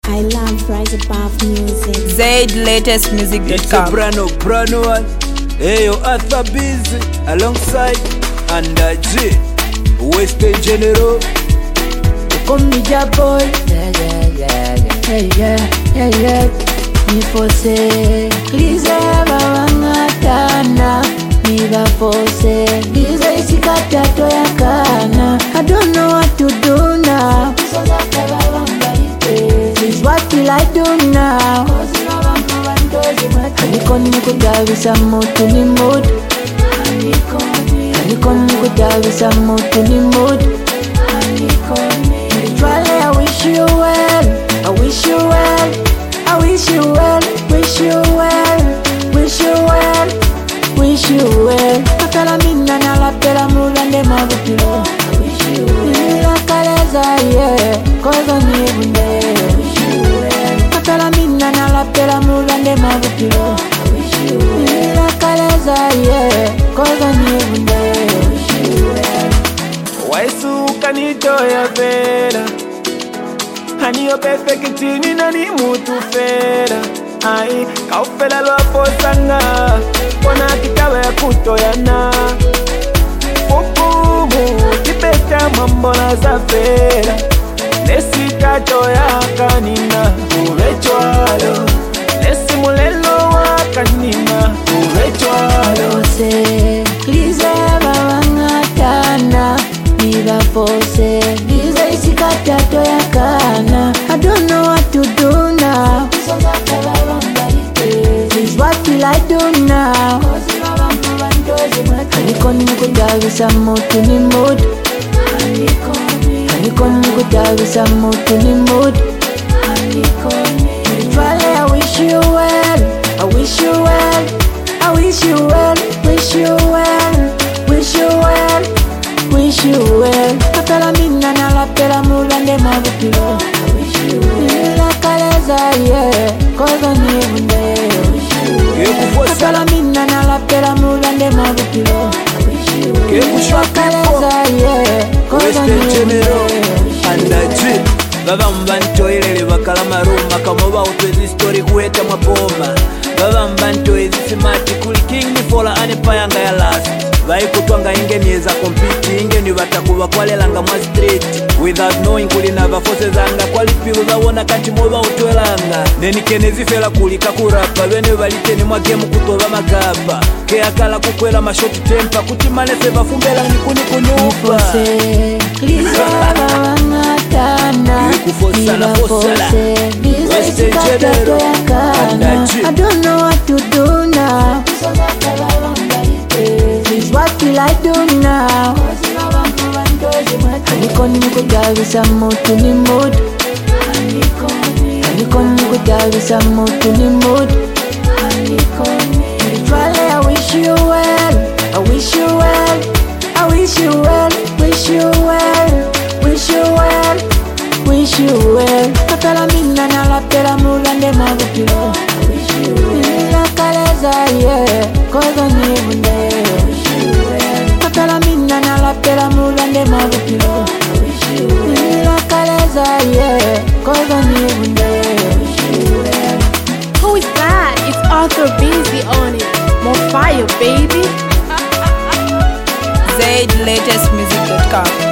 I love Rise Above music. ZLatestmusic.com. It's a brand one. Hey, yo, Arthur Busy alongside Under G, Western General. Come me ja boy, yeah. Me force, please bawangatana. Me ba force, please isikata toyakana. I don't know what to do now. This is what will I do now? Anikoni kudavisa mutu ni mood. Anikoni kudavisa mutu ni mood. Literally, I wish you well. I wish you well. I wish you well. Wish you well. Wish you well. Wish you well. Akala minna na la pera mulande mabutilo. I wish you well. La kaleza yeah. Kozo ni bunde. Wish you well. Akala minna na la pera mulande mabutilo. I wish you well. La kaleza yeah. Kozo ni bunde. Wish you well. Waisuka nitoya fera. Haniyo perfect nina ni mutu fera. Ai, kaufela lwapo sanga. Wana kitawe ya kutoyana. Fukumu, kipeta mambola za fera. Nesi katoya kanina, urechwalo. Nesi mulelo wa kanina, urechwalo. Force, please bawangatana. Niba force, please isikata toyakana. I don't know what to do now. This is what will I do now? Anikoni kudavisa mutu ni mood. Anikoni kudavisa mutu ni mood. Literally, I wish you well. I wish you well. I wish you well. Wish you well. Wish you well. Wish you well. Akala minna na la pera mulande mabutilo. I wish you well. La kaleza yeah. Kozo ni bunde. Akala minna na la pera mulande mabutilo. I wish you well. La kaleza yeah. Kozo ni bunde. Under G, baba mbantoilele bakala maruma kamoba utwezi story kuweta mapoma. Baba mbantoilele simati kuli king ni fola anipayanga ya last. Vaikutwanga inge nieza compete inge ni batakuba kwalelanga mwa street without knowing kulina bafose zanga kwalipilu zawona kati moba utwelanga neni kenezi fela kulika kurapa bene baliteni mwa game kutoba magaba ke akala kukwela mashoti tempa kutimane seba fumbela nikuni kunyupa Liza bawangatana Nikufosala fosala Liza isikata toyakana I don't know what to do now This is what will I do now Anikoni kudavisa mutu ni mood Anikoni kudavisa mutu ni mood Literally I wish you well I wish you well I wish you well Wish you well Wish you well Wish you well Akala minna na la pera mulande mabutilo I wish you well La kaleza yeah Kozo ni bunde Akala minna na la pera mulande mabutilo I wish you well La kaleza yeah Kozo ni bunde Who is that? It's Arthur Busy on it. More fire, baby. ZLatestmusic.com.